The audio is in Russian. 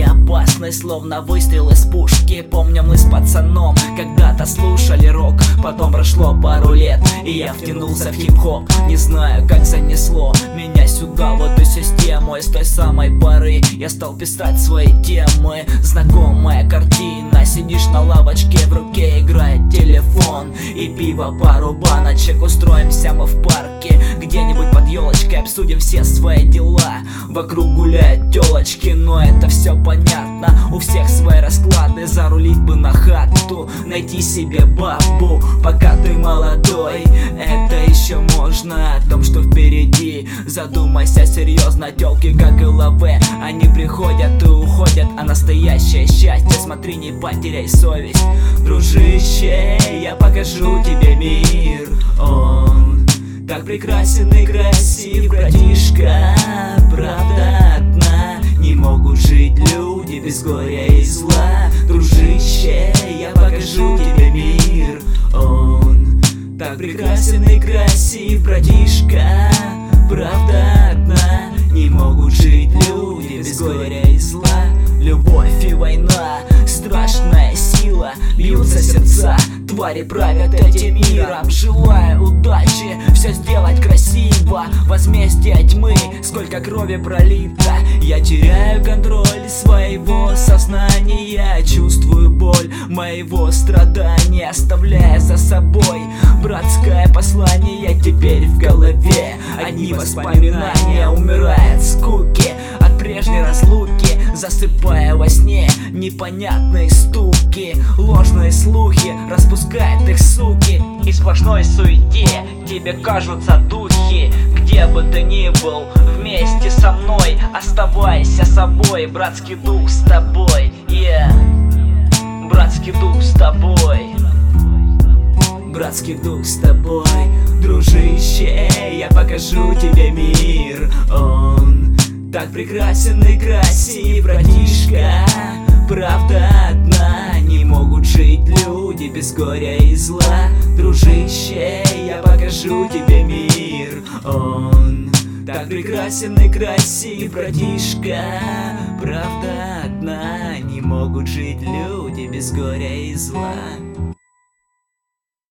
не опасный, словно выстрел из пушки. Помню, мы с пацаном когда-то слушали рок. Потом прошло пару лет, и я втянулся в хип-хоп. Не знаю, как занесло меня сюда, в эту систему. И с той самой поры я стал писать свои темы. Знакомая картина: сидишь на лавочке, в руке играет телефон и пиво, пару баночек. Устроимся мы в парке, где-нибудь под елочкой, обсудим все свои дела. Вокруг гуляют телочки, но это все понятно. У всех свои расклады, зарулить бы на хату, найти себе бабу, пока ты молодой. Это еще можно, о том, что впереди. Задумайся серьезно, тёлки как и лаве, они приходят и уходят, а настоящее счастье, смотри, не потеряй совесть. Дружище, я покажу тебе мир, он так прекрасен и красив, братишка. Правда одна, не могут жить люди без горя и зла. Дружище, я покажу тебе мир, он так прекрасен и красив, братишка. Правда одна, не могут жить люди без горя и зла. Любовь и война, страшная сила, бьются сердца, твари правят этим миром. Желаю удачи, все сделать красиво, возмездие тьмы, сколько крови пролито. Я теряю контроль своего сознания, чувствую боль моего страдания, оставляя за собой братское послание. Теперь в голове одни воспоминания, умирая от скуки, от прежней разлуки, засыпая во сне непонятные стуки. Ложные слухи распускают их суки, и в сплошной суете тебе кажутся духи. Где бы ты ни был, вместе со мной оставайся собой. Братский дух с тобой, братский дух с тобой. Братский дух с тобой, дружище, я покажу тебе мир, он так прекрасен и красив, братишка. Правда одна, не могут жить люди без горя и зла. Дружище, я покажу тебе мир, он так прекрасен и красив, братишка. Правда одна, не могут жить люди без горя и зла.